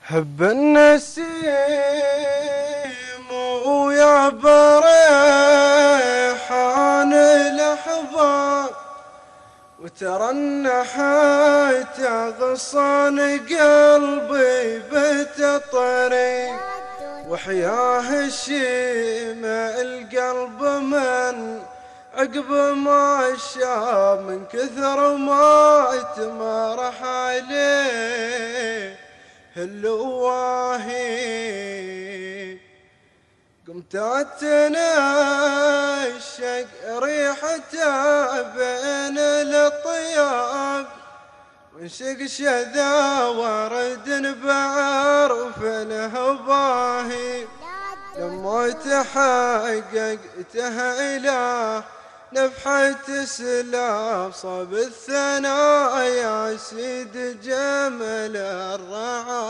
هب النسيم ويا ريحان الأحضان وترنحت غصان قلبي بتطري وحياه الشيم القلب من عقب ما شاف من كثر ما تمرح عليه اللواهي. قمت اتنشق ريحته بين الطياب وانشق شذا ورد بعرف الهباهي. لما تحققته إله نفحة سلاف صب الثنايا سيد جمل الرعايا.